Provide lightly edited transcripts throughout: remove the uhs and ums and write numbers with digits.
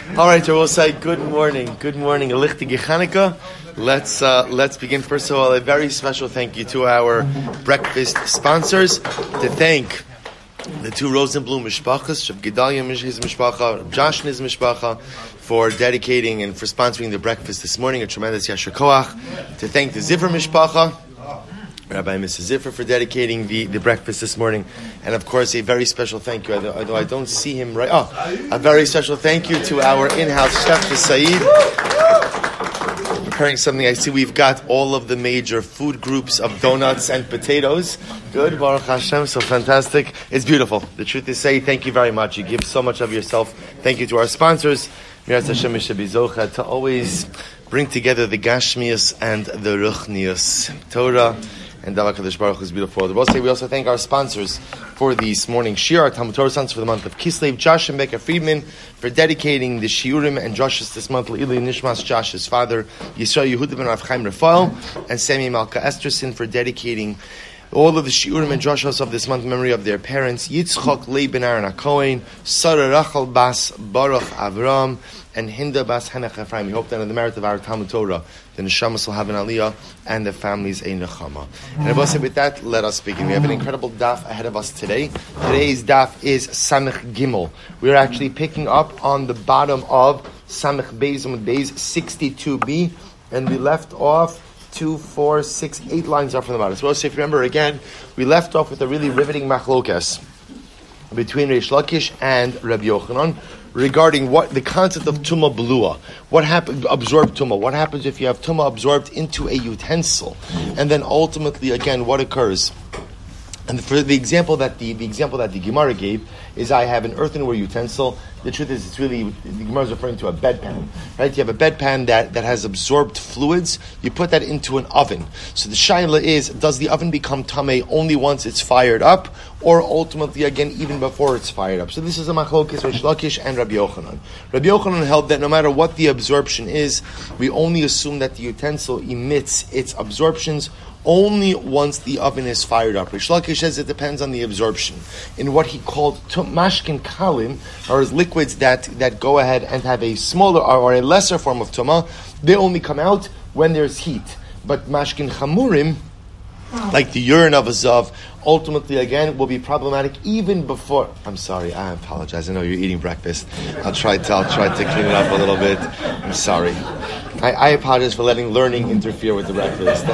All right, so we'll say good morning. Good morning. Lichtige Chanukah. Let's begin. First of all, a very special thank you to our breakfast sponsors. To thank the two Rosenblum Mishpachas, Rav Gedalia his Mishpacha, Rav Josh his Mishpacha, for dedicating and for sponsoring the breakfast this morning. A tremendous Yasher Koach. To thank the Ziffer Mishpacha, Rabbi and Mrs. Ziffer, for dedicating the breakfast this morning. And of course, a very special thank you, although I don't see him right. A very special thank you to our in-house chef, Saeed. Preparing something. I see we've got all of the major food groups of donuts and potatoes. Good, Baruch Hashem, so fantastic. It's beautiful. The truth is, say thank you very much. You give so much of yourself. Thank you to our sponsors. Miraz Hashem Mishabizocha, to always bring together the Gashmius and the Ruchnius. Torah and Dava Kadosh Baruch is beautiful. We also thank our sponsors for this morning Shir, our Talmud Torah sponsors for the month of Kislev, Josh and Becca Friedman, for dedicating the Shiurim and Josh's this month, Ili Nishmas, Josh's father, Yisrael Yehuda ben Rav Chaim Rafael, and Sami Malka Esterson, for dedicating all of the Shiurim and Joshos of this month in memory of their parents, Yitzchok Leib ben Aaron HaKohen, Sarah Rachel Bas Baruch Avram, and Hinda Bas Henach Ephraim. We hope that in the merit of our Talmud Torah, the Neshamas will have an Aliyah and the families a Nechama. And I will say with that, let us begin. We have an incredible daf ahead of us today. Today's daf is Samech Gimel. We're actually picking up on the bottom of Samech Beis, Beis 62b, and we left off 2, 4, 6, 8 lines up from the bottom. So if you remember again, we left off with a really riveting machlokas between Reish Lakish and Rabbi Yochanan regarding what the concept of Tumah Belua. What happens, absorbed Tumah? What happens if you have Tumah absorbed into a utensil? And then ultimately, again, what occurs? And for the example that the Gemara gave is, I have an earthenware utensil. The truth is, it's really, the Gemara is referring to a bedpan, right? You have a bedpan that has absorbed fluids. You put that into an oven. So the shaila is, does the oven become tamei only once it's fired up, or ultimately, again, even before it's fired up? So this is a machlokes Reish Lakish and Rabbi Yochanan. Rabbi Yochanan held that no matter what the absorption is, we only assume that the utensil emits its absorptions only once the oven is fired up. Reish Lakish says it depends on the absorption. In what he called mashkin kalim, or as liquids that go ahead and have a smaller or a lesser form of tumah, they only come out when there's heat. But mashkin chamurim, like the urine of a zav, ultimately again will be problematic even before. I'm sorry, I apologize. I know you're eating breakfast. I'll try to clean it up a little bit. I'm sorry. I apologize for letting learning interfere with the breakfast.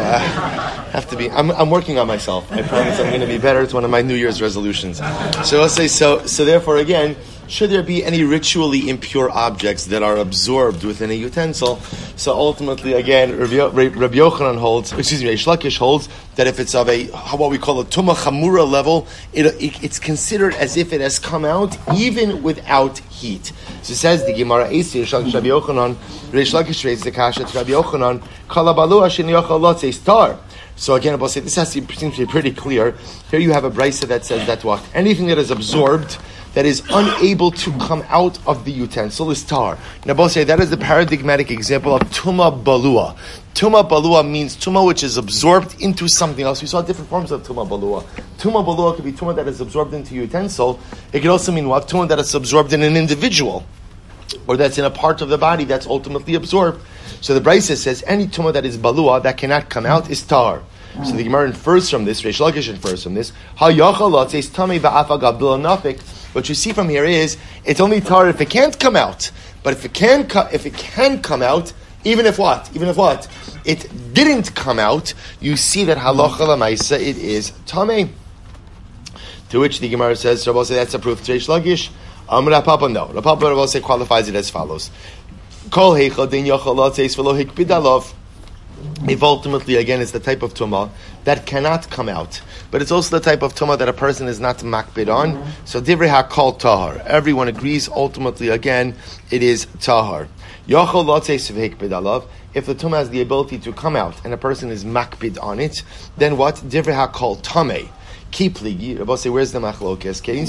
I'm working on myself. I promise I'm going to be better. It's one of my New Year's resolutions. So I'll say so therefore again, should there be any ritually impure objects that are absorbed within a utensil? So ultimately, again, Rabbi Yochanan holds, Reish Lakish holds, that if it's of a, what we call a tumah chamura level, it's considered as if it has come out even without heat. So it says the Gemara Eisi Rabbi Yochanan, Reish Lakish raises the kasha to Rabbi Yochanan, Kalabalu Hashem Yochal Lot says tar. So again, I'll say this seems to be pretty clear. Here you have a brisa that says that what? Anything that is absorbed, that is unable to come out of the utensil, is tar. Now, both say that is the paradigmatic example of Tumah Balua. Tumah Balua means Tumah which is absorbed into something else. We saw different forms of Tumah Balua. Tumah Balua could be Tumah that is absorbed into a utensil. It could also mean what? Tumah that is absorbed in an individual, or that's in a part of the body that's ultimately absorbed. So the Brisa says any Tumah that is Balua, that cannot come out, is tar. So the Gemara infers from this, Reish Lakish infers from this, HaYachalot says Tamei va'afagav bila nafik. What you see from here is, it's only tar if it can't come out. But if it can come out, even if it didn't come out, you see that halacha l'maisa it is tamei. To which the Gemara says, Rabbi say that's a proof to Reish Lakish. Rav Papa no. Rav Papa say qualifies it as follows: Kol heichal din yachalot says v'lo hikpid alav. If ultimately, again, it's the type of tumah that cannot come out, but it's also the type of tumah that a person is not makbid on. So divrei hakol tahar. Everyone agrees. Ultimately, again, it is tahar. Yachol lotzei sevhikbid alav. If the tumah has the ability to come out and a person is makbid on it, then what? Divrei hakol tamei. Keep ligi. Rabbi say, where's the machlokes case?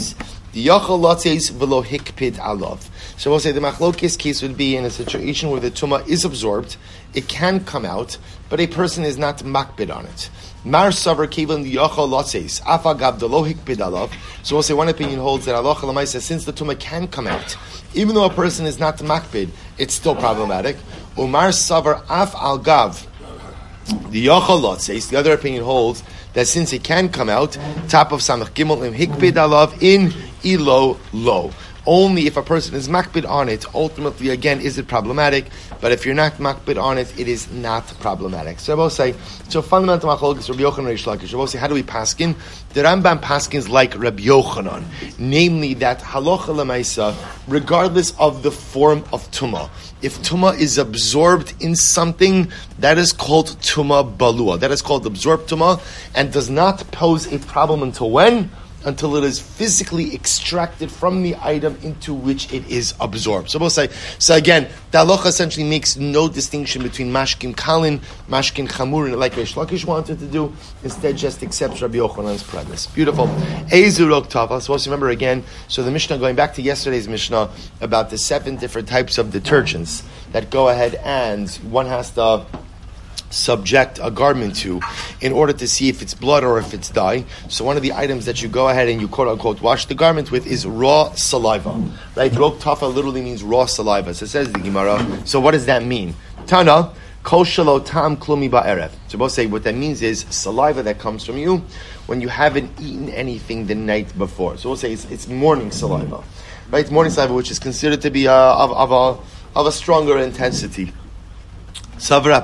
The yachal lotzeis v'lo hikpid alav. So we'll say the machlokes case would be in a situation where the tumah is absorbed, it can come out, but a person is not makbid on it. Mar savar kevin the yachal lotzeis afagav the lo hikpid alav. So we'll say one opinion holds that halacha l'maisa, since the tumah can come out, even though a person is not makbid, it's still problematic. Umar savar af al gav the yachal lotzeis. The other opinion holds that since it can come out, top of samach gimel im hikpid alav in ilo lo. Only if a person is makbid on it, ultimately, again, is it problematic. But if you're not makbid on it, it is not problematic. So I will say, so fundamental machlokes is Rabbi Yochanan and Reish Lakish. I will say, how do we paskin? The Rambam paskins like Rabbi Yochanan, namely that halacha l'maisa, regardless of the form of tumah, if tumah is absorbed in something, that is called tumah balua. That is called absorbed tumah, and does not pose a problem until when? Until it is physically extracted from the item into which it is absorbed. So we'll say, so again, the halacha essentially makes no distinction between mashkin kalin, mashkin chamurin, like Reish Lakish wanted to do, instead just accepts Rabbi Yochanan's premise. Beautiful. Ezurok tava. So let's remember again, so the Mishnah, going back to yesterday's Mishnah, about the 7 different types of detergents that go ahead and one has to subject a garment to in order to see if it's blood or if it's dye. So one of the items that you go ahead and you quote unquote wash the garment with is raw saliva. Right? Rok tafa literally means raw saliva. So it says the Gemara. So what does that mean? Tana, kol shelo tam klumi ba'erev. So both say what that means is saliva that comes from you when you haven't eaten anything the night before. So we'll say it's morning saliva. Right? It's morning saliva, which is considered to be of a stronger intensity. So what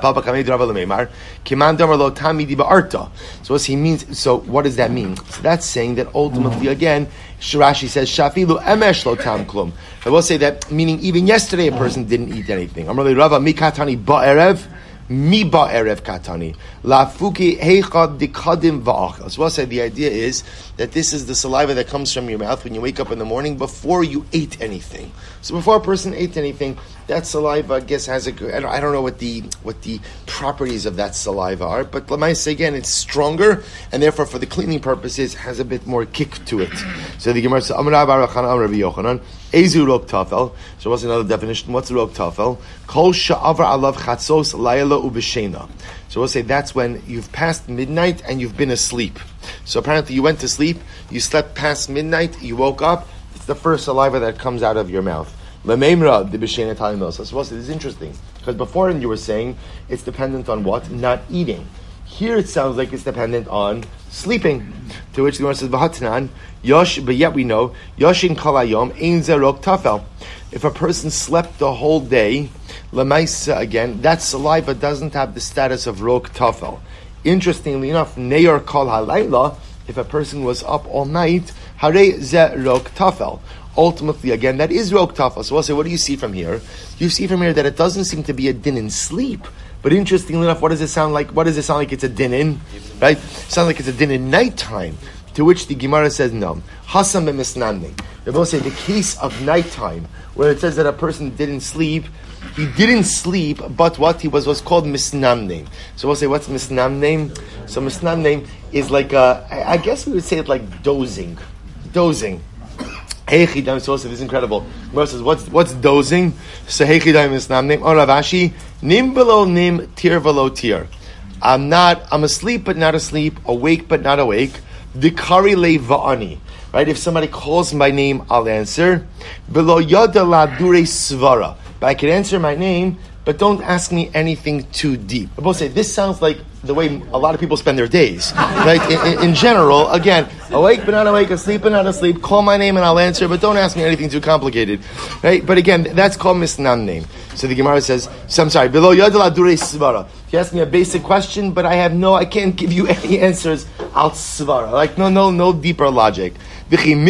he means, so what does that mean? So that's saying that ultimately, again, Rashi says, Shafilu emesh lo tam klum. I will say that, meaning even yesterday a person didn't eat anything. Amrli Rava mikatani ba'erev, mi ba'erev katani. Lafuki heichad dikadim va'achel. So we'll say the idea is that this is the saliva that comes from your mouth when you wake up in the morning before you ate anything. So before a person ate anything, that saliva, I guess, has I don't know what the properties of that saliva are, but let me say again, it's stronger, and therefore for the cleaning purposes has a bit more kick to it. So the Gemara says, Amar Rabbi Yochanan, Ezu rok tafel. So what's another definition? What's rok tafel? Kol sha'avar alav chatzos layla ubeshena. So we'll say that's when you've passed midnight and you've been asleep. So apparently you went to sleep, you slept past midnight, you woke up, it's the first saliva that comes out of your mouth. Lememra the b'shena talimos. So this is interesting because before you were saying it's dependent on what? Not eating. Here it sounds like it's dependent on sleeping. To which the Gemara says, "V'hatnan yosh," but yet we know yoshin kalayom ein zerok tafel. If a person slept the whole day, lemaisa again, that saliva doesn't have the status of rok tafel. Interestingly enough, neyor kol halayla. If a person was up all night, hare ze rok tafel. Ultimately, again, that is rok tafel. So we'll say, what do you see from here? You see from here that it doesn't seem to be a din in sleep. But interestingly enough, what does it sound like? What does it sound like it's a din in? Right? It sounds like it's a din in nighttime. To which the Gemara says, no. Hasam b'misnamning. They both say the case of nighttime, where it says that a person didn't sleep, he didn't sleep, but what he was called misnamning. So we'll say, what's misnamning? So misnamning is like, I guess we would say it like dozing. Dozing. Heichidam, so this is incredible. Gemara says, what's dozing? So heichidam is namnim. Oh, Ravashi, nim below nim, tir below tir. I'm asleep but not asleep, awake but not awake. Dikari le va'ani. Right? If somebody calls my name, I'll answer. Below yada la dure svara. But I can answer my name, but don't ask me anything too deep. I both say, this sounds like the way a lot of people spend their days. Right? In general, again, awake but not awake, asleep but not asleep, call my name and I'll answer, but don't ask me anything too complicated. Right? But again, that's called misnam name. So the Gemara says, below yadala dure svara. He asked me a basic question, but I can't give you any answers al svara. Like, no deeper logic. And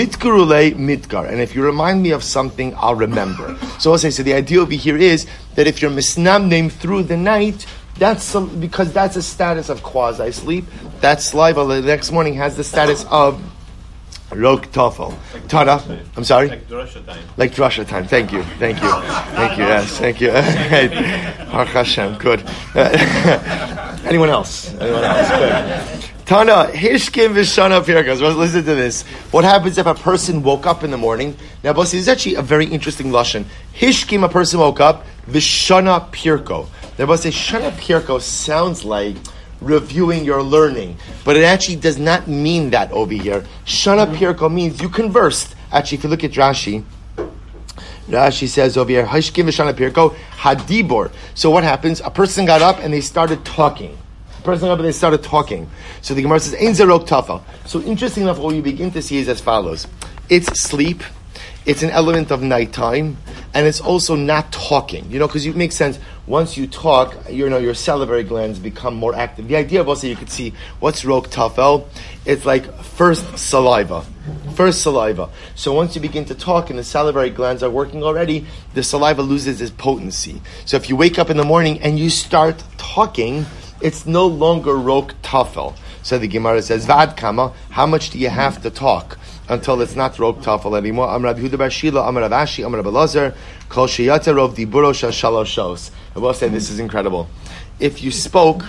if you remind me of something, I'll remember. So I'll say, so the idea over here is that if you're misnam name through the night, because that's a status of quasi sleep. That saliva the next morning has the status of rok tafel. Tada, I'm sorry. Like drasha time. Thank you. Yes, thank you. Baruch Hashem. Good. Anyone else? Good. Tana, Hishkim Vishana Pirkos. Listen to this. What happens if a person woke up in the morning? Now, boss, this is actually a very interesting lashon. Hishkim, a person woke up, Vishana Pirko. Now, boss, Shana Pirko sounds like reviewing your learning, but it actually does not mean that over here. Shana Pirko means you conversed. Actually, if you look at Rashi says over here, Hishkim Vishana Pirko, Hadibor. So what happens? A person got up and they started talking. So the Gemara says, Ein zerok tafel. So interesting enough, what you begin to see is as follows. It's sleep, it's an element of nighttime, and it's also not talking. Because it makes sense. Once you talk, your salivary glands become more active. The idea of also you could see what's rok tafel. It's like first saliva. So once you begin to talk and the salivary glands are working already, the saliva loses its potency. So if you wake up in the morning and you start talking, it's no longer rok tafel. So the Gemara says, Vad kama, how much do you have to talk until it's not rok tafel anymore? Amar Rabbi Yehuda bar Shila, Amar Rav Ashi, Amar Rabbi Elazar, Kol sheyata rov diburo shel shalosh shos. I will say this is incredible. If you spoke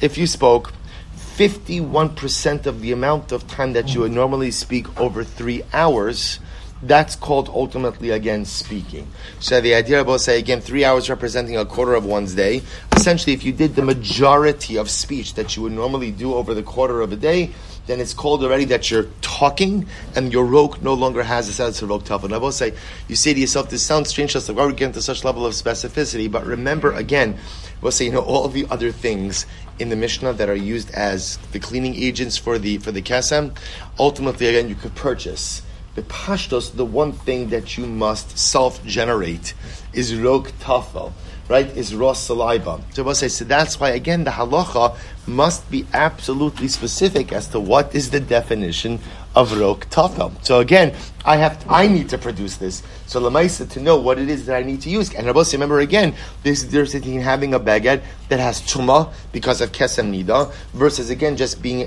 51% of the amount of time that you would normally speak over 3 hours, that's called ultimately, again, speaking. So the idea about, say, again, 3 hours representing a quarter of one's day. Essentially, if you did the majority of speech that you would normally do over the quarter of a day, then it's called already that you're talking, and your rok no longer has the status of rok tafel. And I will say, you say to yourself, this sounds strange, just like why are we getting to such level of specificity? But remember, again, we'll say, all of the other things in the Mishnah that are used as the cleaning agents for the kesem, ultimately, again, you could purchase. The pashtos, the one thing that you must self-generate is rok tafel, right? Is raw saliva. So that's why, again, the halacha must be absolutely specific as to what is the definition of rok tafel. So again, I need to produce this. So lamaisa, to know what it is that I need to use. And Rabbi, remember again, there's in having a bagad that has tuma because of kesem nida versus again just being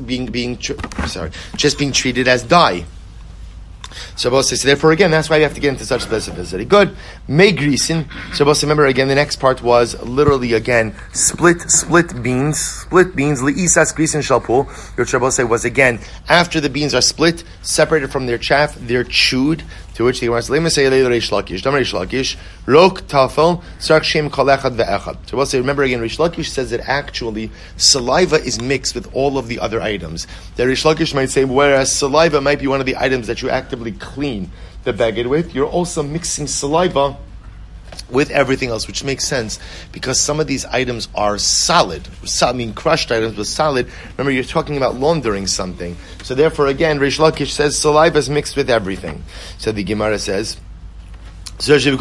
treated as dye. So therefore, again, that's why we have to get into such specificity. Good. May grisin. So remember, again, the next part was literally, again, split beans. Li'isas grisin shalpul. Which Rabbi was, again, after the beans are split, separated from their chaff, they're chewed. To which the Gemara says, Reish Lakish, Rok Tafel, Sark Shem Kol Echad Ve'echad. So we'll say, remember again, Reish Lakish says that actually saliva is mixed with all of the other items. The Reish Lakish might say, whereas saliva might be one of the items that you actively clean the baguette with, you're also mixing saliva with everything else, which makes sense because some of these items are solid. Crushed items, but solid. Remember, you're talking about laundering something. So therefore, again, Reish Lakish says saliva is mixed with everything. So the Gemara says, maybe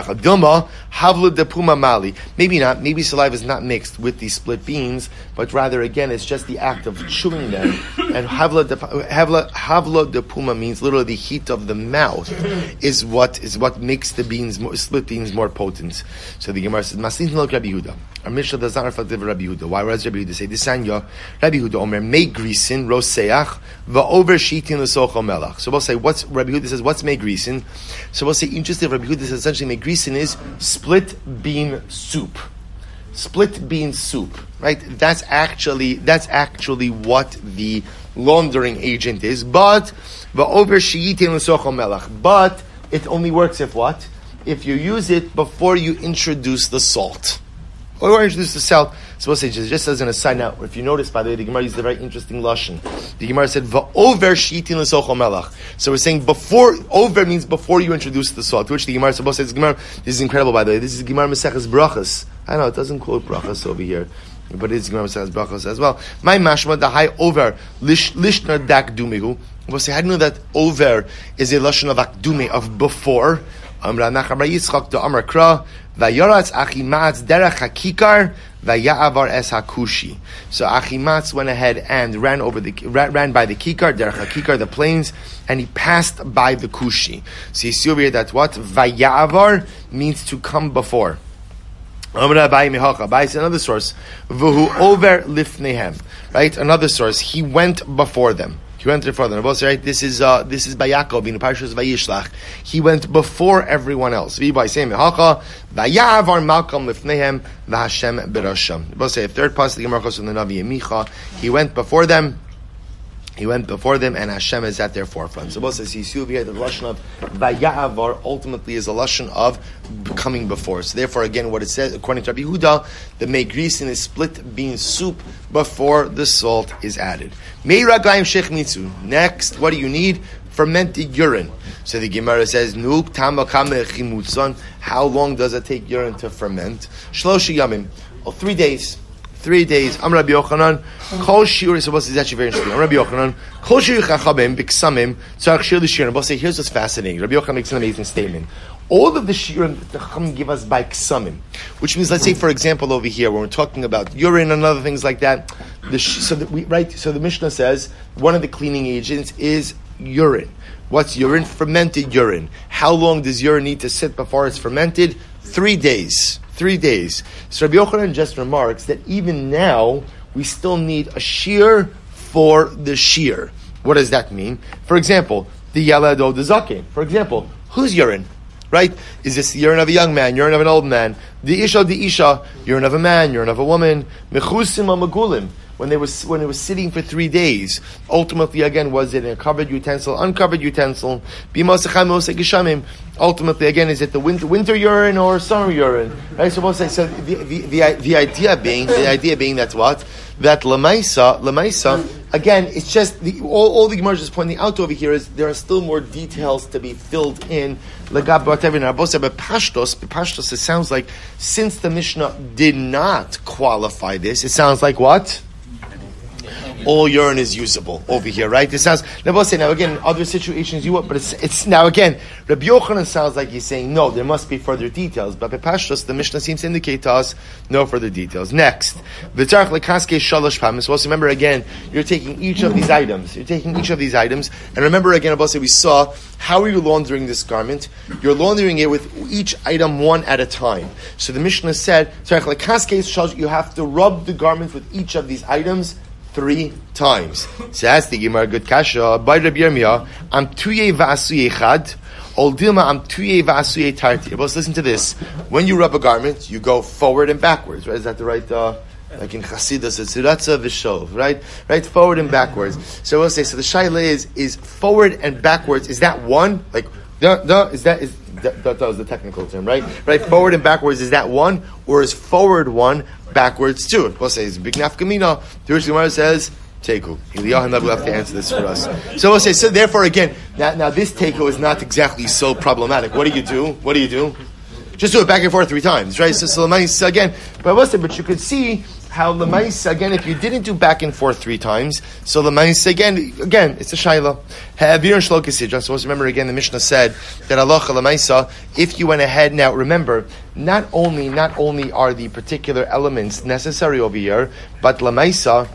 not. Maybe saliva is not mixed with these split beans, but rather, again, it's just the act of chewing them. And havla de puma means literally the heat of the mouth is what makes the split beans more potent. So the Gemara says, "Masin lo Rabbi Yehuda." Our Mishnah does not reflect the Rabbi Yehuda. Why does Rabbi Yehuda say this? Rabbi Yehuda Omer mei grisin roseach va'over shitin l'sochel melach. So we'll say what's Rabbi Yehuda says. What's mei grisin? So we'll say interesting. Rabbi Yehuda says essentially mei grisin is split bean soup. Split bean soup, right? That's actually what the laundering agent is. But va'over shitin l'sochel melach. But it only works if what? If you use it before you introduce the salt. Or introduce the salt. So we'll say, just as an aside now, if you notice, by the way, the Gemara used a very interesting lashon. The Gemara said, "Va'over shitin l'sochel melach." So we're saying before, over means before you introduce the salt. To which the Gemara supposed to say, this is incredible, by the way. This is Gemara Maseches Brachas. I know it doesn't quote Brachas over here, but it's Gemara Maseches Brachas as well. My mashma the high over lishna dak dumihu. We'll say, how do you know that over is a lashon of akdume, of before? Amra Nachbar Yitzchak to Amar Kra Vayoratz Achimatz Derech Hakikar Vayavar Es Hakushi. So Achimatz went ahead and ran by the Kikar Derech Hakikar, the plains, and he passed by the Kushi. So you see over here that what Vayavar means to come before. Amra Abai Mehacha. Abai is another source. Vuhu over lifnehem. Right, another source. He went before them. He went before them. Right? This is by Yaakov in the Parshas Vayishlach. He went before everyone else. By saying Mehacha, Vayavar Malkam Lifnehem V'Hashem Berasham. We'll say a third pasuk in the Gemara from the Navi Micha. He went before them. He went before them, and Hashem is at their forefront. So, both says you see over here the lashon of Vaya'avar ultimately is a lashon of coming before. So, therefore, again, what it says according to Rabbi Yehuda, the megrisin is split bean soup before the salt is added. Meiragayim shech mitzu. Next, what do you need? Fermented urine. So the Gemara says, "Nuk tamakame chimutzon." How long does it take urine to ferment? Shlosh yamim. 3 days. 3 days. Am Rabbi Yochanan. Kol shiur. So this is actually very interesting. Am Rabbi Yochanan. Kol shiur chachamim b'ksamim tzarich shir l'shiur. And say, here's what's fascinating. Rabbi Yochanan makes an amazing statement. All of the shiurim that the chacham give us by ksamim, which means, let's say, for example, over here when we're talking about urine and other things like that. So the Mishnah says one of the cleaning agents is urine. What's urine? Fermented urine. How long does urine need to sit before it's fermented? 3 days. 3 days. So Rabbi Yochanan just remarks that even now we still need a shear for the shear. What does that mean? For example, the yalado the zaken. For example, whose urine? Right? Is this the urine of a young man, urine of an old man? The isha, urine of a man, urine of a woman. Mechusim magulim. When it was sitting for 3 days, ultimately again, was it a covered utensil, uncovered utensil? Ultimately again, is it the winter urine or summer urine? Right? So the idea being that's what? That lamaisa, again, it's just all the Gemara is pointing out over here is there are still more details to be filled in. But Pashtos, it sounds like since the Mishnah did not qualify this, it sounds like what? All urine is usable over here, right? It sounds. Now again, other situations you want, but it's now again. Rabbi Yochanan sounds like he's saying no. There must be further details, but Pashtos, the Mishnah seems to indicate to us no further details. Next, v'tzarich lekaske shalosh pamis. Also, remember again, you're taking each of these items. And remember again, Abba, we saw how are you laundering this garment? You're laundering it with each item one at a time. So the Mishnah said, tzarich lekaske shalosh. You have to rub the garment with each of these items 3 times. So that's the Gemara, good kasha. By Rabbi Yirmiyah, am tuye va'asuye chad, ol dilma am tuye va'asuye tarti. But listen to this. When you rub a garment, you go forward and backwards, right? Is that the right, like in Chassidus, it's Ratza V'Shov, right? Right, forward and backwards. So we'll say, so the shaila is forward and backwards. Is that one? Like, that was the technical term, right? Right, forward and backwards, is that one? Or is forward one, backwards two? We'll say it's big nafkamina. The Rosh Gemara says, Teku. Eliyahu will have to answer this for us. So we'll say, so therefore again, now this Teku is not exactly so problematic. What do you do? Just do it back and forth 3 times, right? So Lamais again, but you could see how Lamais again, if you didn't do back and forth 3 times, so Lamais again, it's a shaila. Havir and Shlokisidra. So remember again, the Mishnah said that Allah Lamaisa, if you went ahead now, remember, not only are the particular elements necessary over here, but Lamaisa,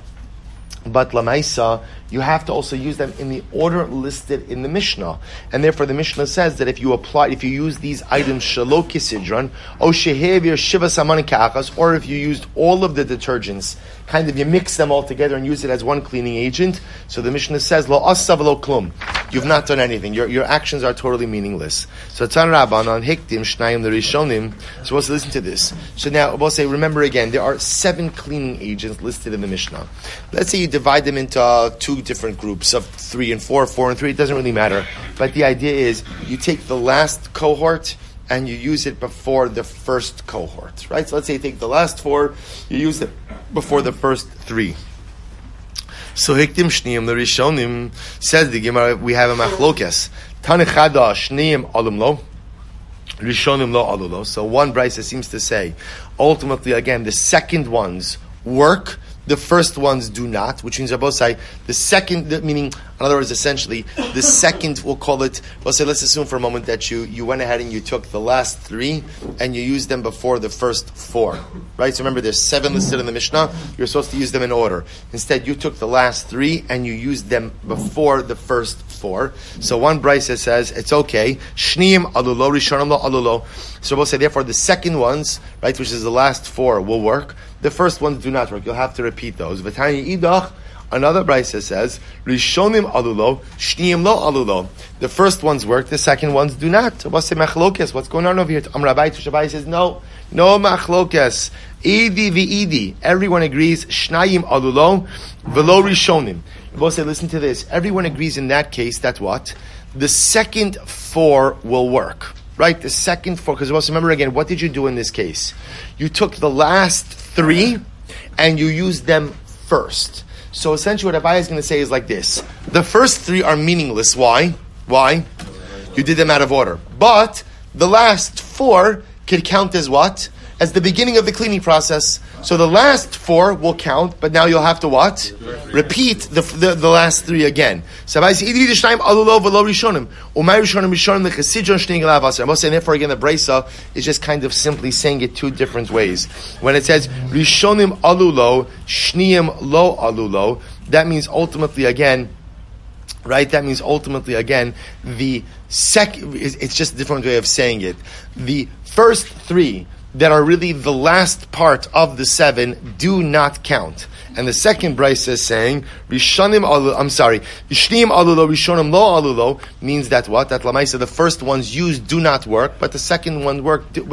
you have to also use them in the order listed in the Mishnah. And therefore the Mishnah says that if you use these items shelo kisidron, o shehevir shiva samanin ka'achas, or if you used all of the detergents, kind of you mix them all together and use it as one cleaning agent, so the Mishnah says, lo asav lo klum. You've not done anything. Your actions are totally meaningless. So Tan Rabbanan hiktim shnayim l'rishonim. So we'll listen to this. So now we'll say, remember again, there are 7 cleaning agents listed in the Mishnah. Let's say you divide them into 2 different groups of 3 and 4, 4 and 3. It doesn't really matter. But the idea is you take the last cohort and you use it before the first cohort, right? So let's say you take the last 4, you use it before the first 3. So hiktim shniyim l'rishonim, says the Gemara, we have a machlokes. Tanechada shniyim alum lo, rishonim lo alulo. So one brisa seems to say, ultimately again, the second ones work, the first ones do not, which means both say the second, meaning, in other words, essentially, the second, we'll call it, we'll say, let's assume for a moment that you went ahead and you took the last 3 and you used them before the first 4, right? So remember, there's 7 listed in the Mishnah, you're supposed to use them in order. Instead, you took the last 3 and you used them before the first 4. So one brisa says, it's okay, shniyim alulo, rishonim lo alulo. So we'll say, therefore, the second ones, right, which is the last 4, will work. The first ones do not work. You'll have to repeat those. V'tani idach, another brisa says, Rishonim alulo, Shniyim lo alulo. The first ones work, the second ones do not. What's going on over here? Amrabai Tushabai says, no machlokes. Idi v'idi. Everyone agrees, Shnayim alulo, v'lo Rishonim. We'll say, listen to this. Everyone agrees in that case that what? The second 4 will work. Right? The second 4, because remember again, what did you do in this case? You took the last 3 and you used them first. So essentially what Abaye is going to say is like this. The first 3 are meaningless. Why? Why? You did them out of order. But the last 4 could count as what? As the beginning of the cleaning process. So the last 4 will count, but now you'll have to what? Repeat the last 3 again. So Abaye says, and therefore again the Brisa is just kind of simply saying it 2 different ways. When it says Rishonim alulo, Shniyim lo alulo, that means ultimately again, right? That means ultimately again, the second, it's just a different way of saying it. The first 3 that are really the last part of the 7 do not count. And the second Brisa is saying, Rishonim alulo, Shneim alulo, Rishonim lo alulo, means that what? That Lamaisa, the first ones used do not work, but the second ones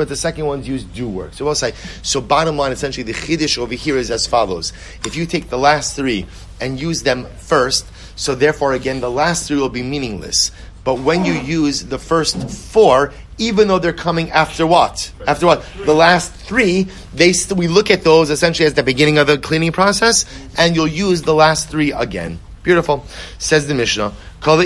used do work. So we'll say, so bottom line, essentially, the Chiddush over here is as follows. If you take the last 3 and use them first, so therefore again, the last 3 will be meaningless. But when you use the first 4, even though they're coming after what? After what? The last 3, we look at those essentially as the beginning of the cleaning process, and you'll use the last 3 again. Beautiful. Says the Mishnah. So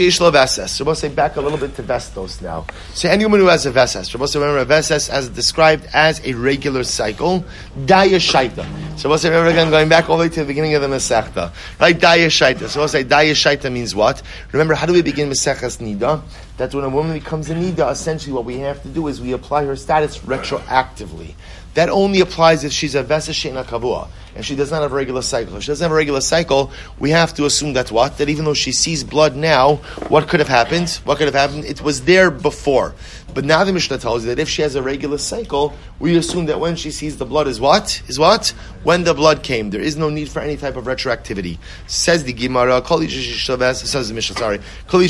we'll say back a little bit to Vestos now. So anyone who has a Veses, we'll say remember a Veses as described as a regular cycle, Daya Shaita. So we'll say remember again going back all the way to the beginning of the Masechta. Right? Daya Shaita. So we'll say Daya Shaita means what? Remember, how do we begin Masechas Nida? That's when a woman becomes a Nida, essentially what we have to do is we apply her status retroactively. That only applies if she's a Veses She'ena Kavua, and she does not have a regular cycle. If she doesn't have a regular cycle, we have to assume that what? That even though she sees blood now, what could have happened? What could have happened? It was there before. But now the Mishnah tells you that if she has a regular cycle, we assume that when she sees the blood is what? Is what? When the blood came. There is no need for any type of retroactivity. Says the Gemara, says the Mishnah, sorry.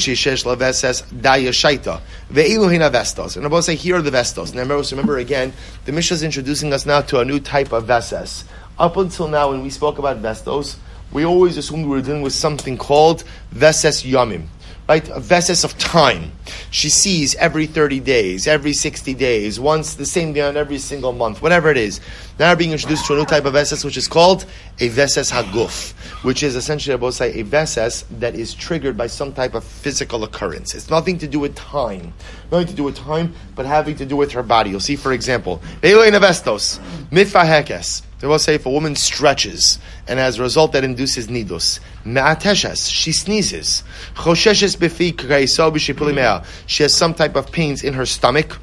Says Daya Shaita. Ve'ilu hina vestos. And I'm about to say, here are the vestos. Now remember again, the Mishnah is introducing us now to a new type of veses. Up until now, when we spoke about vestos, we always assumed we were dealing with something called veses yomim. Right? A veses of time. She sees every 30 days, every 60 days, once the same day on every single month, whatever it is. Now we're being introduced to a new type of veses, which is called a veses haguf, which is essentially, I will say, a veses that is triggered by some type of physical occurrence. It's nothing to do with time. Nothing to do with time, but having to do with her body. You'll see, for example, vestos, mitfahekes. They will say if a woman stretches, and as a result that induces nidus. Me'ateshes, she sneezes. Chosheshes befi k'kaiso b'shipulei. She has some type of pains in her stomach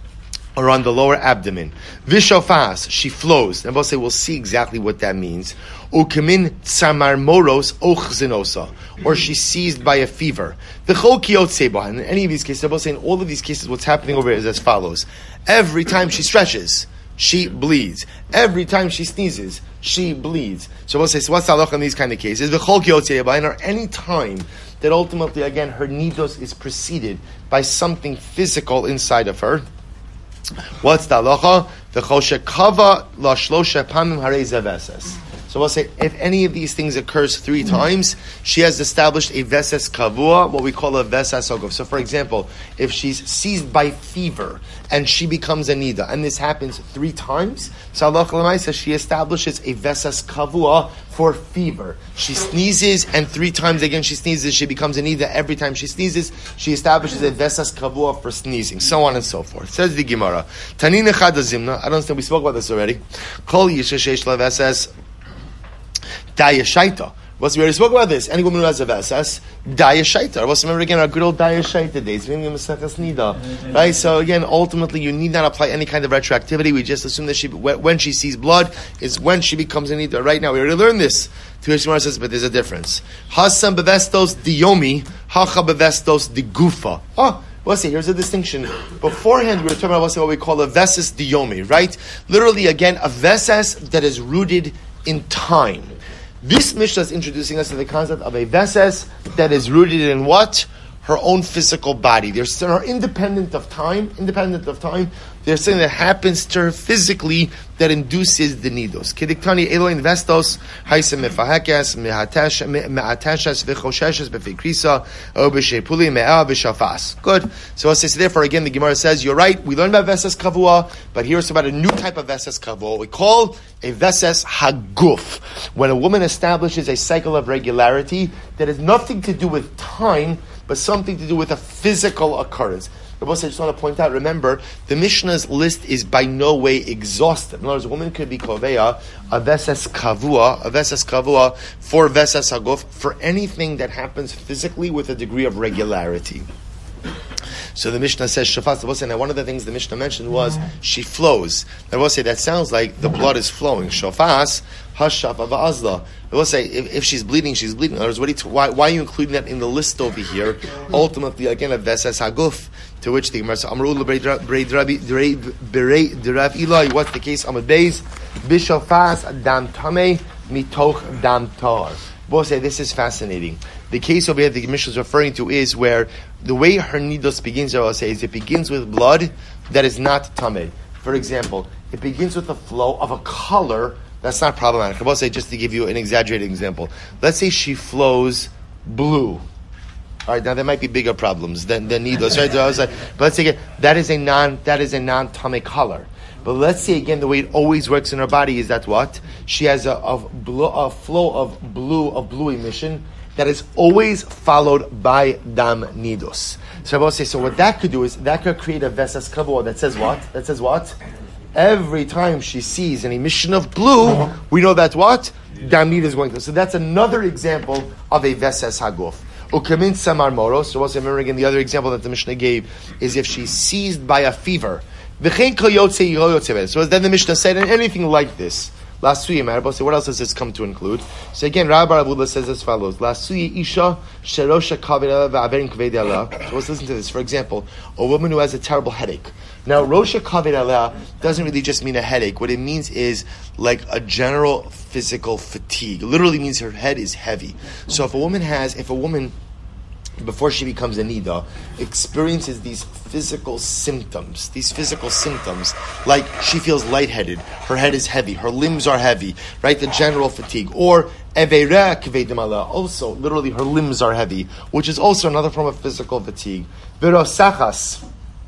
or on the lower abdomen. Vishofas, she flows. And we'll say we'll see exactly what that means. Ukemin tsamar moros ochzinosa, or she's seized by a fever. The chol kiot seba. In any of these cases, we'll say in all of these cases, what's happening over here is as follows: every time she stretches, she bleeds. Every time she sneezes, she bleeds. So we'll say, so what's the halacha in these kind of cases? V'chol kiot seba, or any time that ultimately, again, her nidos is preceded by something physical inside of her. What's the halacha? The choshekava la shlosha pamim harei zeveses. So we'll say, if any of these things occurs 3 times, she has established a veses kavua, what we call a veses ogov. So for example, if she's seized by fever and she becomes a nida, and this happens 3 times, so Allah says she establishes a veses kavua for fever. She sneezes, and 3 times again she sneezes, she becomes a nida. Every time she sneezes, she establishes a veses kavua for sneezing, so on and so forth. Says the Gemara, Tanina chadazimna, I don't understand, we spoke about this already. Kol yishesh leveses Daya Shaita. We already spoke about this. Any woman who has a Vesas, Daya Shaita. Remember again our good old Daya Shaita days. Right? So again, ultimately, you need not apply any kind of retroactivity. We just assume that when she sees blood, is when she becomes a Nida. Right now, we already learned this. Tish says, but there's a difference. Hasam bevestos diyomi, hacha bevestos digufa. Let's see, here's a distinction. Beforehand, we were talking about what we call a veses diyomi, right? Literally, again, a veses that is rooted in time. This Mishnah is introducing us to the concept of a veses that is rooted in what? Her own physical body. They're independent of time. They're There's something that happens to her physically that induces the nidos. Kediktani elo investos haisa mefahekes me'atashas v'chosheshes b'fikrisa o b'shepuli me'ah v'shafas. Good. So therefore again the Gemara says you're right. We learned about veses kavua, but here's about a new type of veses kavua. We call a veses haguf. When a woman establishes a cycle of regularity that has nothing to do with time, but something to do with a physical occurrence. I just want to point out, remember, the Mishnah's list is by no way exhaustive. In other words, a woman could be koveya, a veses kavua, for veses haguf, for anything that happens physically with a degree of regularity. So the Mishnah says shafas. Now one of the things the Mishnah mentioned was she flows. I will say that sounds like the blood is flowing. Shafas hashafa va'azla. I will say if she's bleeding, she's bleeding. In other words, why are you including that in the list over here? Ultimately, again, a veses haguf. To which the Gemara says, Amru l'Rav Eli. What's the case? Amud Beis b'shafas dam tamei mitoch dam tar. We'll say this is fascinating. The case over here the Mishnah is referring to is where the way her nidos begins, I will say, is it begins with blood that is not tameh. For example, it begins with a flow of a color that's not problematic. I will say, just to give you an exaggerated example, let's say she flows blue. All right, now there might be bigger problems than nidos, right? But let's say again, that is a non-tameh color. But let's say again, the way it always works in her body is that what? She has a flow of blue emission that is always followed by dam nidos. So I will say, so what that could do is, that could create a veses kavua that says what? That says what? Every time she sees an emission of blue, we know that what? Dam nidos is going to. So that's another example of a veses haguf. Ukamin samar moros. So also remember again, the other example that the Mishnah gave is if she's seized by a fever. So then the Mishnah said, and anything like this, Lasuye Marabose, what else does this come to include? So again, Rabbi Abdullah says as follows: Lasuye Isha Sherosha Kavira Va'averin Kvedi Allah. So let's listen to this. For example, a woman who has a terrible headache. Now, Rosha Kaved Allah doesn't really just mean a headache. What it means is like a general physical fatigue. It literally means her head is heavy. So if a woman before she becomes a nida, experiences these physical symptoms, like she feels lightheaded, her head is heavy, her limbs are heavy, right? The general fatigue. Or eveira kvedim, also literally her limbs are heavy, which is also another form of physical fatigue. Virosesses,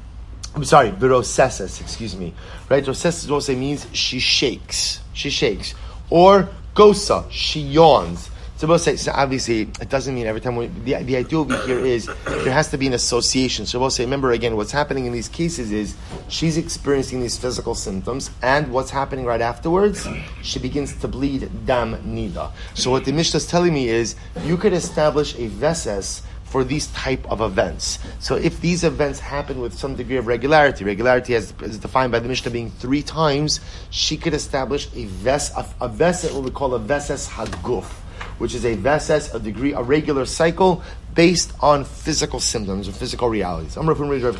right? Rosesses also means she shakes. Or gosa, she yawns. So obviously, it doesn't mean every time. The idea over here is there has to be an association. So we'll say, remember again, what's happening in these cases is she's experiencing these physical symptoms, and what's happening right afterwards, she begins to bleed dam nida. So what the Mishnah is telling me is you could establish a veses for these type of events. So if these events happen with some degree of regularity is defined by the Mishnah being 3 times, she could establish a veses, what we call a veses haguf, which is a veses, a regular cycle based on physical symptoms or physical realities. So we'll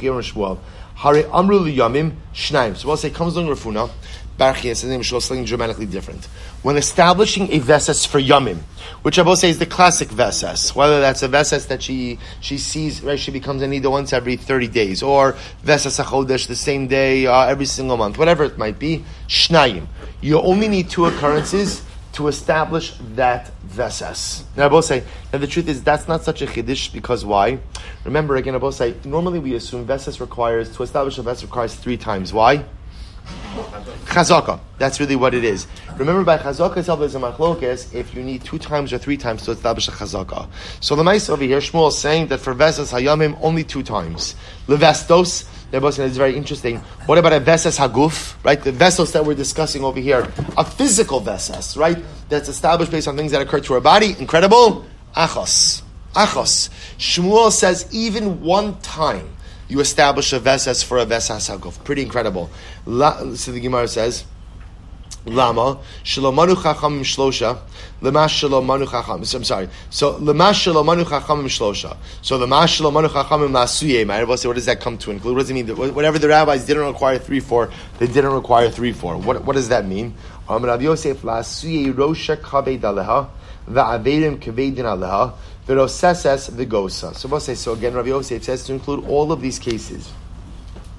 say, comes along Rafuna, Barchi, and name something dramatically different. When establishing a veses for Yamim, which I will say is the classic veses, whether that's a veses that she sees, right, she becomes a nida once every 30 days, or veses achodesh the same day, every single month, whatever it might be, Shnayim. You only need 2 occurrences to establish that veses. Now, I will say, and the truth is, that's not such a chiddush, because why? Remember, again, I will say, normally we assume veses to establish a veses requires 3 times. Why? Chazaka. That's really what it is. Remember, by chazaka itself, there's a machlokes if you need 2 times or 3 times to establish a chazaka. So the mice over here, Shmuel is saying that for veses hayamim, only 2 times. Levestos, it's very interesting. What about a veses haguf, right? The vessels that we're discussing over here, a physical veses, right? That's established based on things that occur to our body. Incredible. Achos. Shmuel says even 1 time you establish a veses for a veses haguf. Pretty incredible. So the Gemara says, Lama shalomanu chachamim shlosha lemash shalomanu chachamim. I'm sorry. So lemash shalomanu chachamim shlosha. So lemash shalomanu chachamim lasuye. What does that come to include? What does it mean? Whatever the rabbis didn't require 3 for, they didn't require 3 for. What does that mean? Rabbi Yosef lasuye rosha kaved aleha va'averim kavedin aleha v'roseses v'gosa. So we'll say, so again, Rabbi Yosef says to include all of these cases.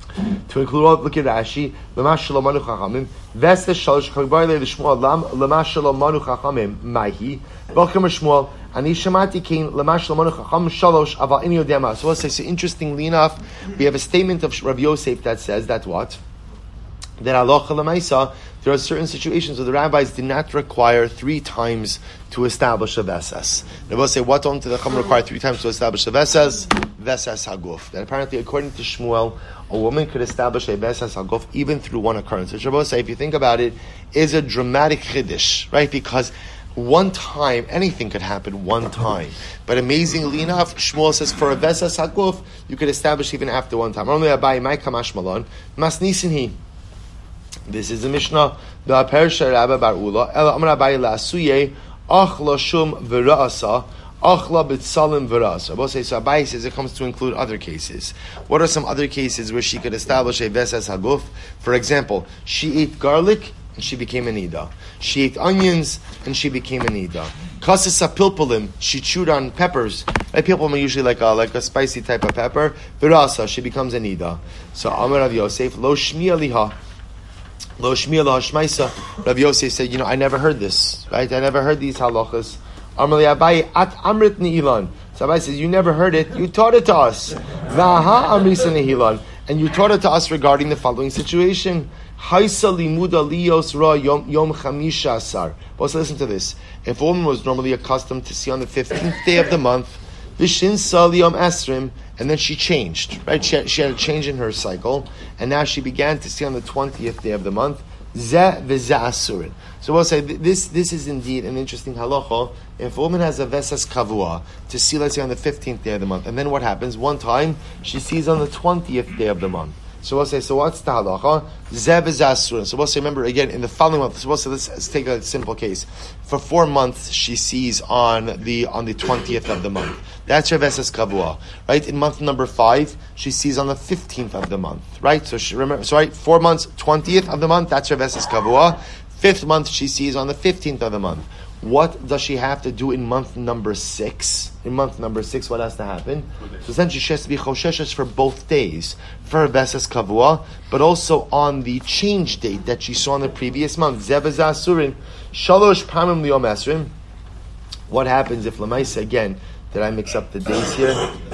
To include all, look at Rashi. Lamash shalomanu chachamim. Vestes shalosh chagbarle l'shmuel lam. Lamash shalomanu chachamim. Maihi. Welcome Shmuel. Ani shamati kein lamash shalomanu chacham shalosh aval ini yodema. So let's say, so interestingly enough, we have a statement of Rabbi Yosef that says that what? That halacha l'maisa, there are certain situations where the rabbis did not require 3 times to establish a vesas. They will say, what don't the Chacham require 3 times to establish a vesas? Vesas haguf. That apparently, according to Shmuel, a woman could establish a vesas haguf even through one occurrence. Which I will say, if you think about it, is a dramatic chiddush, right? Because one time, anything could happen one time. But amazingly enough, Shmuel says for a vesas haguf, you could establish even after one time. Only Abai Mai Kamash Malon, Masnisin he. This is the Mishnah. The Persha Rabba Bar Ula. Ela Amar Abai LaSuye Achla Shum V'Ra'asa Achla B'Tsalim V'Ra'asa. So Abai says it comes to include other cases. What are some other cases where she could establish a Vesas Haguf? For example, she ate garlic and she became a nida. She ate onions and she became a nida. Kasisa pilpulim, she chewed on peppers. Pilpulim are usually like a spicy type of pepper. V'Ra'asa, she becomes a nida. So Amar Rav Yosef Lo Shmiya Liha. Lo Shmiya Lo Hashmaisa. Rav Yosef said, I never heard this, right? I never heard these halachas. Amar Abai At Amrit Ni'ilan. So Abai says, you never heard it, you taught it to us. Vaha Amrisa Ni'ilan. And you taught it to us regarding the following situation. Haisa limuda lios ra yom chamisha asar. But listen to this. If a woman was normally accustomed to see on the 15th day of the month, vishin sa liyom esrim, and then she changed, right? She had a change in her cycle, and now she began to see on the 20th day of the month. Zeh v'zeh asurin. So we'll say this is indeed an interesting halacha. If a woman has a vesas kavua to see, let's say, on the 15th day of the month, and then what happens? One time she sees on the 20th day of the month. So we'll say, so what's the halacha? Zeh v'zeh asurin. So we'll say, remember again in the following month. So we'll say, let's take a simple case. For 4 months she sees on the 20th of the month. That's her vesas kavua, right? In month number 5, she sees on the 15th of the month, right? So 4 months, 20th of the month, that's her vesas kavua. 5th month, she sees on the 15th of the month. What does she have to do in month number 6? In month number 6, what has to happen? So essentially, she has to be chosheshes for both days, for her vesas kavua, but also on the change date that she saw in the previous month. Zeh v'zeh asurin, shalosh pamim liyom esrim. What happens if Lamaisa, again, did I mix up the days here?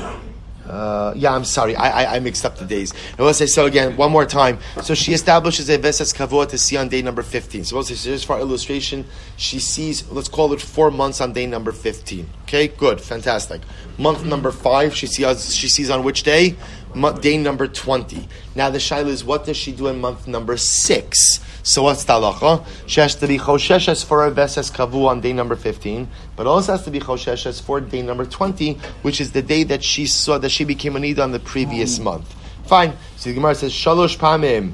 I'm sorry. I mixed up the days. Now let's say, so again, one more time. So she establishes a vesas kavua to see on day number 15. So let's say, so just for illustration, she sees, let's call it 4 months on day number 15. Okay, good, fantastic. Month number 5, she sees on which day? Day number 20. Now the shaila is, what does she do in month number 6? So what's the halacha? She has to be chosheshes for her vesas kavu on day number 15, but also has to be chosheshes for day number 20, which is the day that she saw that she became a nida on the previous month. Fine. So the Gemara says shalosh pamim.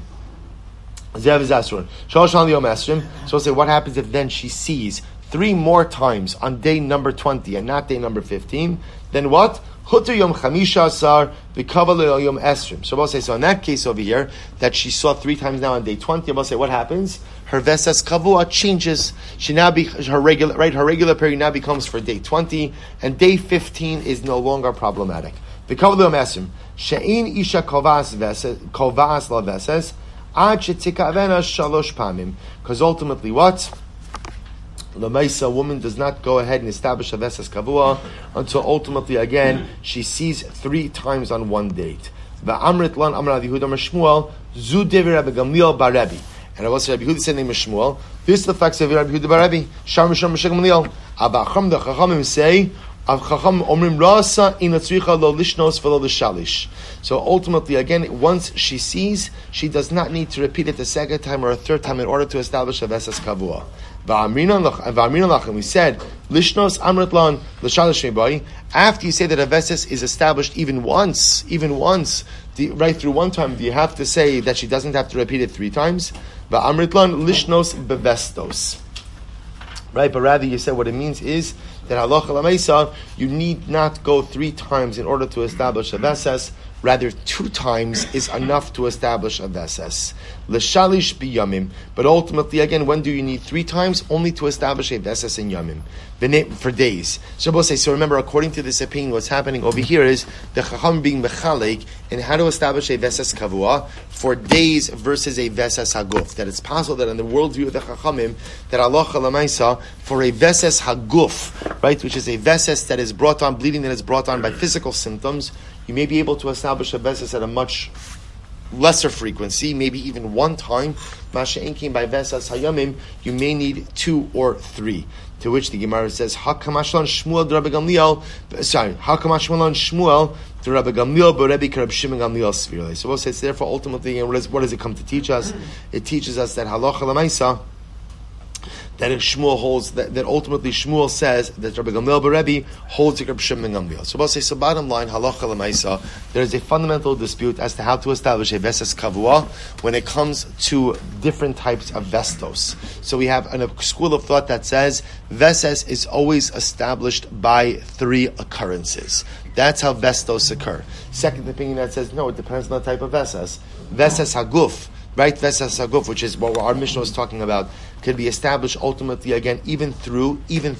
Shalosh pamim yom esrim. So we'll say, what happens if then she sees 3 more times on day number 20 and not day number 15? Then what? Hutu yom chamisha asar v'kaval yom esrim. So we'll say, so in that case over here, that she saw 3 times now on day 20, we'll say, what happens? Her vesas kavua changes. She now her regular period now becomes for day 20, and day 15 is no longer problematic. V'kaval yom esrim. She'in isha kovas la vesas ad shetikavena shalosh pamim. Because ultimately what? Lamaisa, a woman does not go ahead and establish a vesas kavua until ultimately, again, she sees 3 times on one date. Va'amrit lan amar Rabbi Yehuda Shmuel zu devi Rabbi Gamliel bar Rebbe. And I will say Rabbi Yehuda said name is Shmuel. This is the facts of Rabbi Yehuda bar Rebbe. Shar Misham Misham Gamliel. Abacham the Chachamim say of Chacham Omrim Rasa in Atzricha lo lishnos v'lo l'shalish. So ultimately, again, once she sees, she does not need to repeat it the second time or a third time in order to establish a vesas kavua. We said, Lishnos Amritlan L'Shalish Mebai. After you say that a vesas is established even once, right through one time, do you have to say that she doesn't have to repeat it 3 times? Amritlan Lishnos Bevestos. Right, but rather you said what it means is that halacha l'maisa, you need not go 3 times in order to establish a vesas. Rather, 2 times is enough to establish a veses. L'shalish biyamim. But ultimately, again, when do you need 3 times? Only to establish a veses in yamim. For days. So remember, according to this opinion, what's happening over here is the chacham being mechalek and how to establish a veses kavua for days versus a veses haguf. That it's possible that in the worldview of the chachamim, that Allah lamaisa for a veses haguf, right, which is a veses that is brought on, bleeding that is brought on by physical symptoms, you may be able to establish a veses at a much lesser frequency, maybe even 1 time. Masha'inkin by vesas hayamim, you may need 2 or 3. To which the Gemara says, Hakamashlan Shmuel Rabbi Gamliel. Hakamashlan Shmuel to Rabbi Gamliel, but Rabbi Karab Shimon Gamliel Svirle. So we'll say, therefore, ultimately, what does it come to teach us? It teaches us that halacha lemaisa, that if Shmuel holds, that ultimately Shmuel says that Rabbi Gamliel Berebi holds to Rabbi Shimon Gamliel. So we'll say, so bottom line, halacha lemaisa, there is a fundamental dispute as to how to establish a veses kavua when it comes to different types of vestos. So we have a school of thought that says veses is always established by 3 occurrences. That's how vestos occur. Second opinion that says no, it depends on the type of veses. Veses haguf, right? Veses haguf, which is what our Mishnah was talking about, could be established ultimately again even through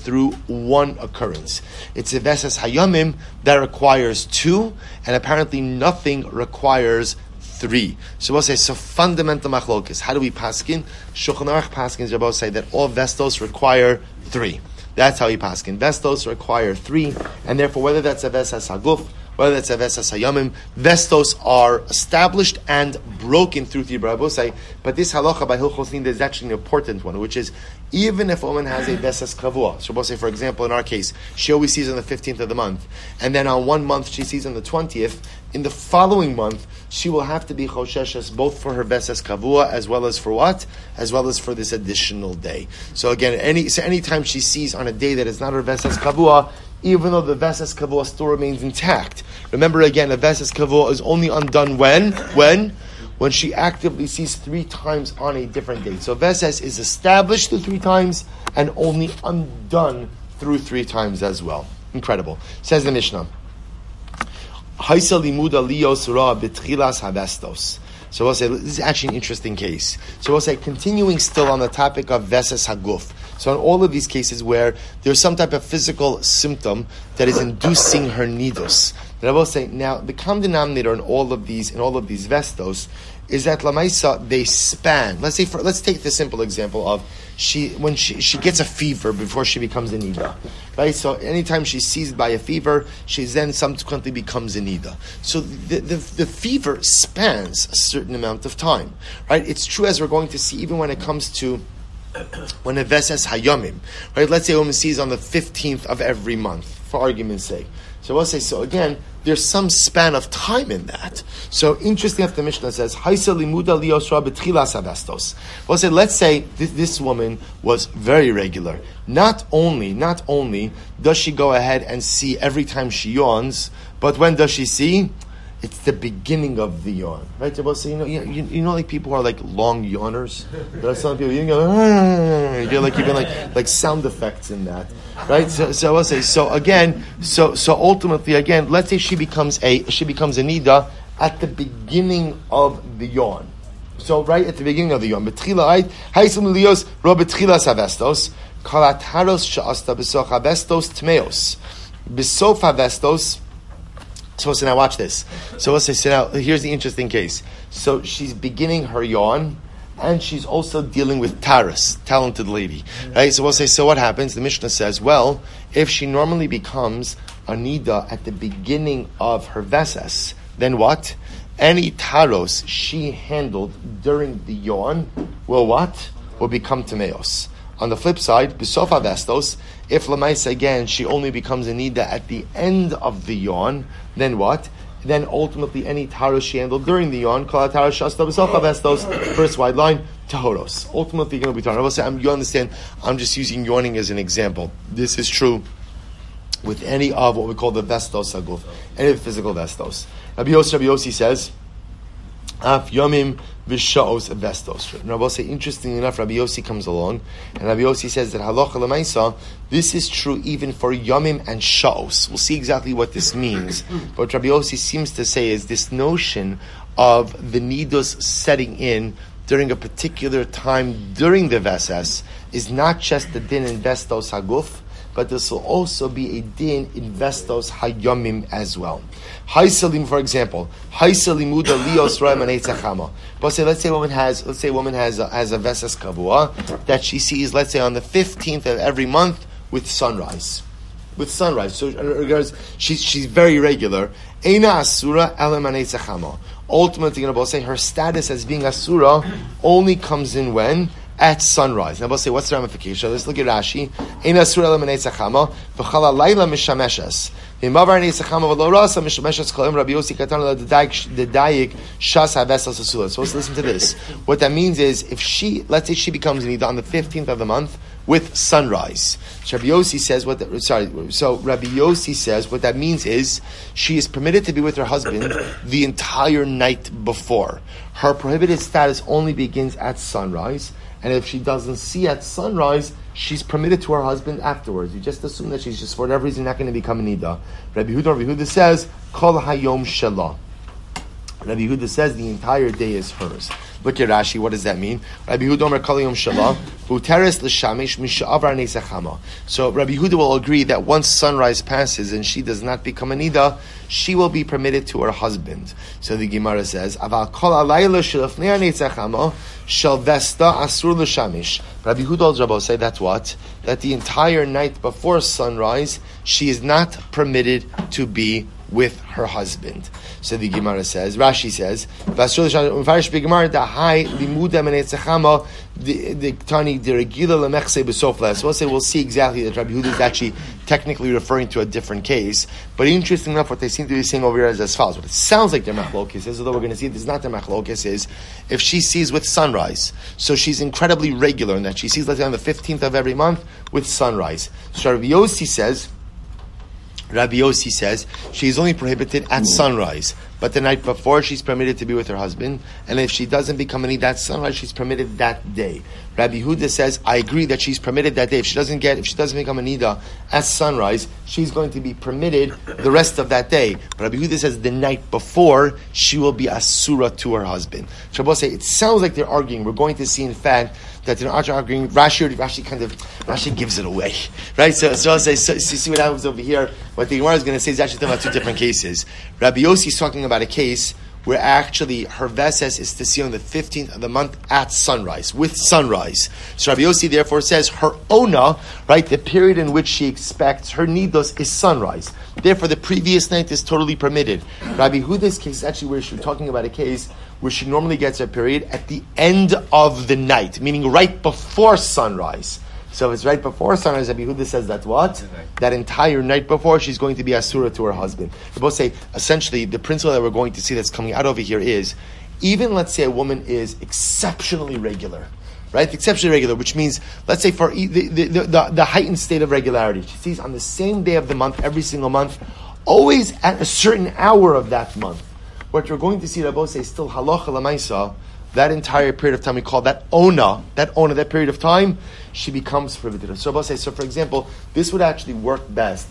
1 occurrence. It's a veses hayamim that requires 2, and apparently nothing requires 3. So we'll say, so fundamental machlokes. How do we paskin? Shulchan Aruch paskins Rabbi say that all vestos require 3. That's how he paskin. Vestos require 3, and therefore whether that's a veses haguf, whether that's a vesas hayamim, vestos are established and broken through the Rabosai. But this halacha by Hilchos Nida is actually an important one, which is even if a woman has a vesas kavua, so Rabosai, for example, in our case, she always sees on the 15th of the month, and then on 1 month she sees on the 20th, in the following month, she will have to be chosheshes both for her vesas kavua as well as for what? As well as for this additional day. So again, anytime she sees on a day that is not her vesas kavua, even though the Vesas Kavua still remains intact. Remember again, a Vesas Kavua is only undone when she actively sees 3 times on a different date. So Vesas is established through 3 times and only undone through 3 times as well. Incredible. Says the Mishnah. Haisa limuda lios ra betchilas havestos. So we'll say, this is actually an interesting case. So we'll say, continuing still on the topic of Vesas Haguf. So in all of these cases where there's some type of physical symptom that is inducing her nidus, that I will say, now the common denominator in all of these vestos is that lamaisa they span. Let's take the simple example of when she gets a fever before she becomes a nida, right? So anytime she's seized by a fever, she then subsequently becomes a nida. So the fever spans a certain amount of time, right? It's true, as we're going to see, even when it comes to when a vesas hayamim, right? Let's say a woman sees on the 15th of every month, for argument's sake. So we'll say, so again, there's some span of time in that. So interesting if the Mishnah says, Haisa limuda liosra betchilas havestos. We'll say, let's say this woman was very regular. Not only does she go ahead and see every time she yawns, but when does she see? It's the beginning of the yawn, right? So we'll say, you know, like people who are like long yawners. There are some people you go, you're even like sound effects in that, right? So we'll say, so ultimately again, let's say she becomes a nida at the beginning of the yawn. So right at the beginning of the yawn, betchila right? Haisum lios ro betchilas havestos kalataros she'asta b'soch havestos tmeos b'sof havestos. So now watch this. So now here's the interesting case. So she's beginning her yawn, and she's also dealing with Taras, talented lady. Right? So we'll say, so what happens? The Mishnah says, well, if she normally becomes a nida at the beginning of her vesas, then what? Any taros she handled during the yawn will what? Will become tameos. On the flip side, b'sof havestos, if lamais again she only becomes a nida at the end of the yawn, then what? Then ultimately any taros she handled during the yawn, kol taros shasta b'sof havestos, first wide line, tahoros. Ultimately going to be tahoros. I will say, you understand, I'm just using yawning as an example. This is true with any of what we call the vestos haguf, any of the physical vestos. Rabbi Yossi says, Af yomim v'sha'os vestos. And Rabbi say, interestingly enough, Rabbi Yossi comes along, and Rabbi Yossi says that halacha l'maisa, this is true even for yomim and sha'os. We'll see exactly what this means. But what Rabbi Yossi seems to say is this notion of the nidos setting in during a particular time during the Veses is not just the din in Vestos Haguf, but this will also be a din in Vestos Hayomim as well. Haisalim, for example, Haisalimuda Lios Raimanei Tzachama. But let's say a woman has a Veses Kavua that she sees, let's say, on the 15th of every month with sunrise. So in regards, she's very regular. Eina Asura Elamanei Tzachama. Ultimately, Rabbi say her status as being Asura only comes in when? At sunrise. Now, we'll say, what's the ramification? Let's look at Rashi. Ein asura lemanei tzachama v'chala layla mishameshes. V'mavar nei tzachama v'lo rasa mishameshes kolim Rabbi Yossi katan l'dayik shas havesas asula. So let's listen to this. What that means is, if let's say she becomes nida on the 15th of the month with sunrise. So Rabbi Yossi says what that means is she is permitted to be with her husband the entire night before. Her prohibited status only begins at sunrise. And if she doesn't see at sunrise, she's permitted to her husband afterwards. You just assume that she's just for whatever reason not going to become a nida. Rabbi Yehuda says, Kol hayom shelah. Rabbi Yehuda says the entire day is hers. Look at Rashi, what does that mean? Rabbi Yehuda Omer Kol hayom shelah, v'uteres l'shamish misha'avar neisachama. So Rabbi Yehuda will agree that once sunrise passes and she does not become a nida, she will be permitted to her husband. So the Gemara says, Aval kol alayla shelafnei neisachama, shel vesta asur l'shamish. Rabbi Yehuda say that's what? That the entire night before sunrise, she is not permitted to be with her husband. So the Gemara says, Rashi says, so we'll see exactly that Rabbi Yehuda is actually technically referring to a different case. But interesting enough, what they seem to be saying over here is as follows. What it sounds like their machlokes is, although we're going to see this is not their machlokes, is if she sees with sunrise, so she's incredibly regular in that she sees, let's say, on the 15th of every month with sunrise. So Rabbi Yossi says she is only prohibited at sunrise, but the night before she's permitted to be with her husband, and if she doesn't become any that sunrise, she's permitted that day. Rabbi Yehuda says, I agree that she's permitted that day. If she doesn't become a nida at sunrise, she's going to be permitted the rest of that day. But Rabbi Yehuda says the night before, she will be asura to her husband. Shabbos say, it sounds like they're arguing. We're going to see, in fact, that they're arguing. Rashi gives it away, right? So I'll say, see what happens over here. What the Gemara is going to say is actually talking about two different cases. Rabbi Yossi is talking about a case where actually her Veses is to see on the 15th of the month at sunrise, with sunrise. So Rabbi Yossi therefore says her Ona, right, the period in which she expects her Nidos is sunrise. Therefore the previous night is totally permitted. Rabbi Yehuda's case is actually where she's talking about a case where she normally gets her period at the end of the night, meaning right before sunrise. So if it's right before sunrise, Rabbi Yehuda says that what? That entire night before, she's going to be asura to her husband. We both say, essentially, the principle that we're going to see that's coming out over here is, even let's say a woman is exceptionally regular, right? Exceptionally regular, which means, let's say for the heightened state of regularity, she sees on the same day of the month, every single month, always at a certain hour of that month. What you're going to see, Rabbi say, still halacha l'maisa, that entire period of time, we call that ona, that period of time, she becomes prohibited. So Rabbi say, so for example, this would actually work best,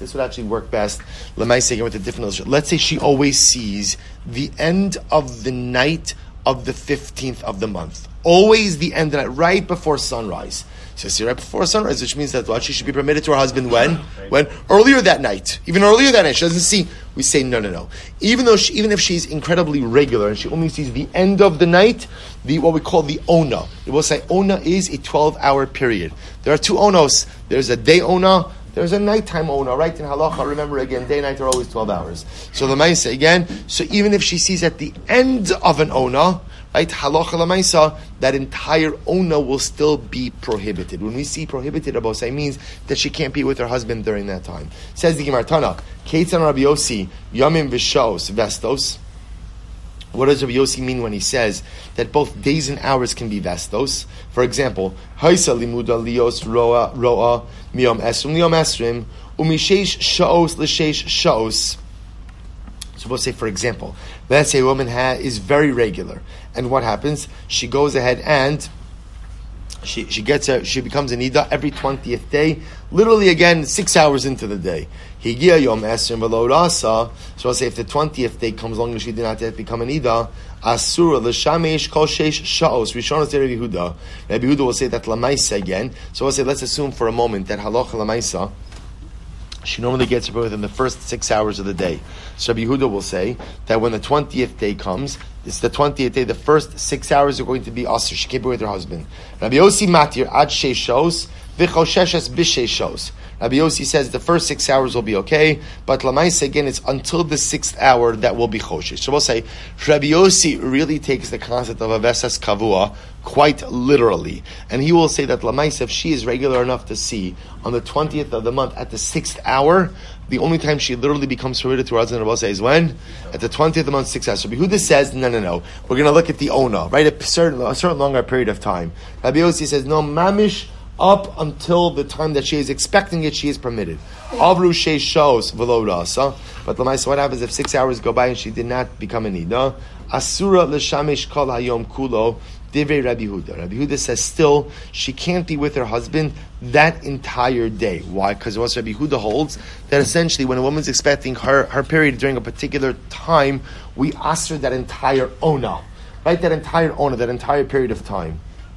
l'maisa, again with a different illustration. Let's say she always sees the end of the night of the 15th of the month. Always the end of the night, right before sunrise. So see, right before sunrise, which means that what she should be permitted to her husband when? Earlier that night. Even earlier that night. She doesn't see. We say no. Even if she's incredibly regular and she only sees the end of the night, what we call the ona. It will say ona is a 12-hour period. There are two onos. There's a day ona, there's a nighttime ona, right? In halacha, remember again, day and night are always 12 hours. So the Maisa again, so even if she sees at the end of an ona, right, halacha l'maisa, that entire ona will still be prohibited. When we see prohibited, Rabbi Yossi means that she can't be with her husband during that time. Says the Gemara Tana, Keitzan Rabbi Yossi, Yomim v'Shos Vestos. What does Rabbi Yossi mean when he says that both days and hours can be vestos? For example, Haisa limuda lios roa miyom esrim umishesh shaos l'shesh shaos. So we'll say, for example, let's say a woman is very regular, and what happens? She goes ahead and she becomes a nida every 20th day, literally again 6 hours into the day. Higia yom esrim v'lo rasa. So I'll say if the 20th day comes along and she did not yet become a nida, asura l'shamesh kol sheish sha'os. Rishon is Rabbi Yehuda. Rabbi Yehuda will say that lamaisa again. So I'll say let's assume for a moment that halacha lamaisa, she normally gets her within the first 6 hours of the day. So Rabbi Yehuda will say that when the 20th day comes, it's the 20th day, the first 6 hours are going to be asr. She can't be with her husband. Rabbi Yossi matir ad sheishos v'chosheshes b'sheishos. Rabbi Yossi says the first 6 hours will be okay, but lamaisa again, it's until the 6th hour that will be choshesh. So we'll say Rabbi Yossi really takes the concept of avesas kavua quite literally, and he will say that lamaisa, if she is regular enough to see on the 20th of the month at the 6th hour, the only time she literally becomes permitted to her husband, Rabbi is when? At the 20th of the month, 6 hours. So Yehuda says, no. We're going to look at the ona, right? A certain longer period of time. Rabbi Yossi says, no, mamish, up until the time that she is expecting it, she is permitted. Avru sheishos v'lo rasa. But lamaisa, what happens if 6 hours go by and she did not become a nida? Asura l'shamesh kol hayom kulo. Divrei Rabbi Yehuda. Rabbi Yehuda says still she can't be with her husband that entire day. Why? Because what Rabbi Yehuda holds that essentially when a woman's expecting her period during a particular time, we ask her that entire ona, right? That entire period of time.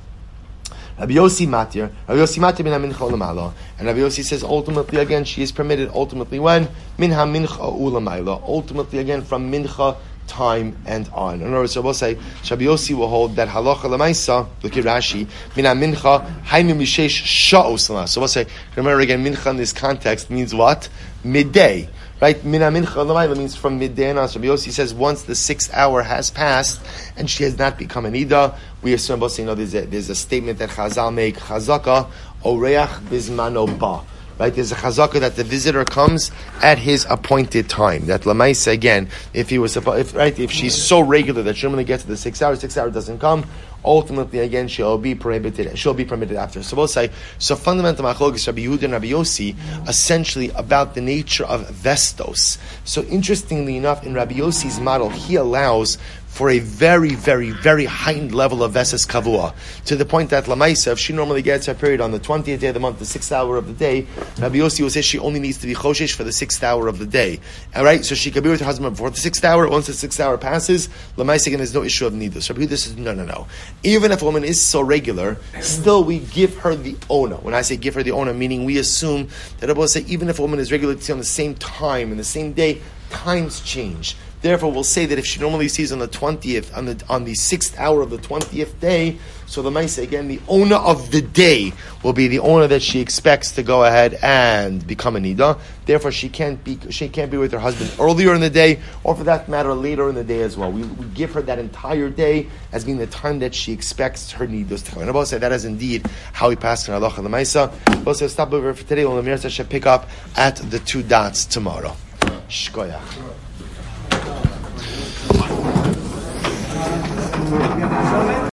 Rabbi Yossi matir min ha-mincha u'lamala, and Rabbi Yossi says ultimately again she is permitted ultimately when min ha-mincha u'lamayla, ultimately again from mincha time and on. In other words, Rabbi Yossi will hold that halacha lemaisa. Look at Rashi. Min ha-mincha haynu mishesh sha'os lama. So we'll say, remember again, mincha in this context means what? Midday. Right? Min ha-mincha lemaila means from midday and on. So Rabbi Yossi says once the 6th hour has passed and she has not become an ida, we assume, there's a statement that Chazal make, chazaka oreach bizmano ba. Right, there's a chazaka that the visitor comes at his appointed time. That lamaisa again, if she's so regular that she only gets to the 6 hours, 6 hours doesn't come, ultimately again she'll be prohibited. She'll be permitted after. So we'll say fundamental machlokes Rabbi Yehuda and Rabbi Yossi essentially about the nature of vestos. So interestingly enough, in Rabbi Yossi's model, he allows for a very, very, very heightened level of vesas kavua, to the point that lamaisa, if she normally gets her period on the 20th day of the month, the 6th hour of the day, Rabbi Yossi will say she only needs to be choshesh for the 6th hour of the day. All right, so she can be with her husband before the 6th hour. Once the 6th hour passes, lamaisa again, there's no issue of nidus. Rabbi Yehuda says no. Even if a woman is so regular, still we give her the ona. When I say give her the ona, meaning we assume that Rabbi will say even if a woman is regular to see on the same time in the same day, times change. Therefore, we'll say that if she normally sees on the 20th, on the 6th hour of the 20th day, so the Maisa, again, the owner of the day will be the owner that she expects to go ahead and become a nida. Therefore, she can't be with her husband earlier in the day, or for that matter, later in the day as well. We give her that entire day as being the time that she expects her nidos to come. And I'll say that is indeed how we pass in halacha the Maisa. We'll say stop over for today. We'll pick up at the 2 dots tomorrow. Shkoyach.